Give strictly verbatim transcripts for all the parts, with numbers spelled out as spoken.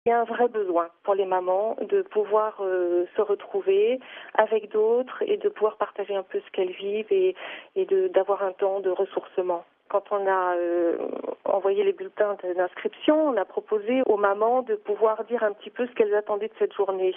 Il y a un vrai besoin pour les mamans de pouvoir euh, se retrouver avec d'autres et de pouvoir partager un peu ce qu'elles vivent et, et de, d'avoir un temps de ressourcement. Quand on a euh, envoyé les bulletins d'inscription, on a proposé aux mamans de pouvoir dire un petit peu ce qu'elles attendaient de cette journée.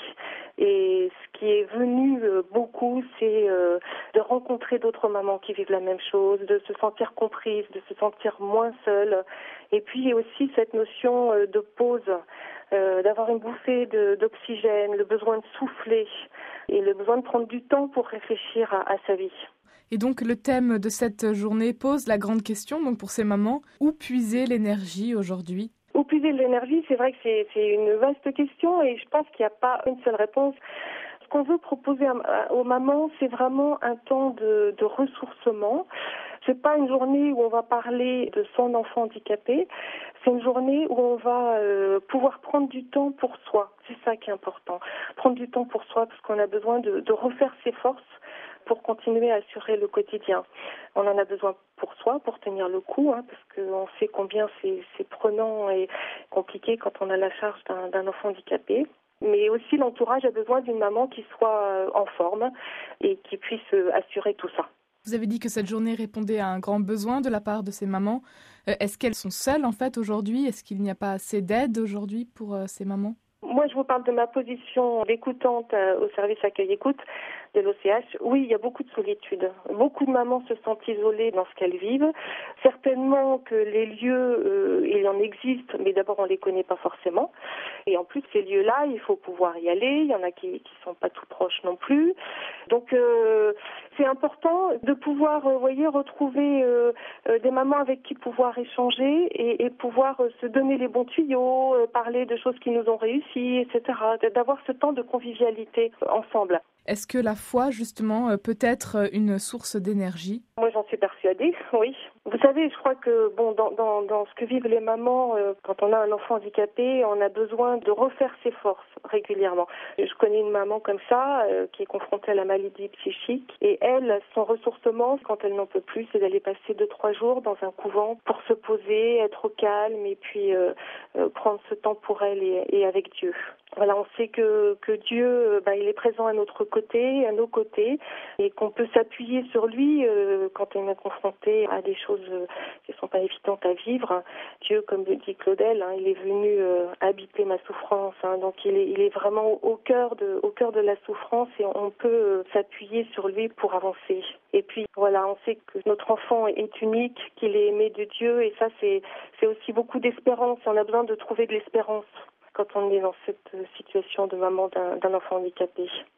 Et ce qui est venu euh, beaucoup, c'est euh, de rencontrer d'autres mamans qui vivent la même chose, de se sentir comprises, de se sentir moins seules. Et puis aussi cette notion euh, de pause, euh, d'avoir une bouffée de, d'oxygène, le besoin de souffler et le besoin de prendre du temps pour réfléchir à, à sa vie. Et donc le thème de cette journée pose la grande question donc pour ces mamans, où puiser l'énergie aujourd'hui ? Où puiser l'énergie, c'est vrai que c'est, c'est une vaste question et je pense qu'il n'y a pas une seule réponse. Ce qu'on veut proposer aux mamans, c'est vraiment un temps de, de ressourcement. C'est pas une journée où on va parler de son enfant handicapé. C'est une journée où on va euh, pouvoir prendre du temps pour soi. C'est ça qui est important. Prendre du temps pour soi parce qu'on a besoin de, de refaire ses forces pour continuer à assurer le quotidien. On en a besoin pour soi, pour tenir le coup, hein, parce qu'on sait combien c'est, c'est prenant et compliqué quand on a la charge d'un, d'un enfant handicapé. Mais aussi l'entourage a besoin d'une maman qui soit en forme et qui puisse assurer tout ça. Vous avez dit que cette journée répondait à un grand besoin de la part de ces mamans. Euh, est-ce qu'elles sont seules en fait aujourd'hui ? Est-ce qu'il n'y a pas assez d'aide aujourd'hui pour euh, ces mamans ? Moi, je vous parle de ma position d'écoutante au service accueil-écoute de l'O C H. Oui, il y a beaucoup de solitude. Beaucoup de mamans se sentent isolées dans ce qu'elles vivent. Certainement que les lieux, euh, il en existe, mais d'abord, on les connaît pas forcément. Et en plus, ces lieux-là, il faut pouvoir y aller. Il y en a qui qui sont pas tout proches non plus. Donc, euh, c'est important de pouvoir, vous voyez, retrouver euh, euh, des mamans avec qui pouvoir échanger et, et pouvoir euh, se donner les bons tuyaux, euh, parler de choses qui nous ont réussi, et cetera. D'avoir ce temps de convivialité ensemble. Est-ce que la foi, justement, peut être une source d'énergie ? Moi, j'en suis persuadée, oui. Vous savez, je crois que bon, dans, dans, dans ce que vivent les mamans, euh, quand on a un enfant handicapé, on a besoin de refaire ses forces régulièrement. Je connais une maman comme ça, euh, qui est confrontée à la maladie psychique, et elle, son ressourcement, quand elle n'en peut plus, c'est d'aller passer deux, trois jours dans un couvent pour se poser, être au calme, et puis euh, euh, prendre ce temps pour elle et, et avec Dieu. Voilà, on sait que, que Dieu, ben, il est présent à notre côté, à nos côtés, et qu'on peut s'appuyer sur lui euh, quand on est confronté à des choses qui ne sont pas évidentes à vivre. Dieu, comme le dit Claudel, hein, il est venu euh, habiter ma souffrance. Hein, donc il est, il est vraiment au cœur de, au cœur de la souffrance et on peut euh, s'appuyer sur lui pour avancer. Et puis voilà, on sait que notre enfant est unique, qu'il est aimé de Dieu, et ça c'est, c'est aussi beaucoup d'espérance. On a besoin de trouver de l'espérance quand on est dans cette situation de maman d'un, d'un enfant handicapé.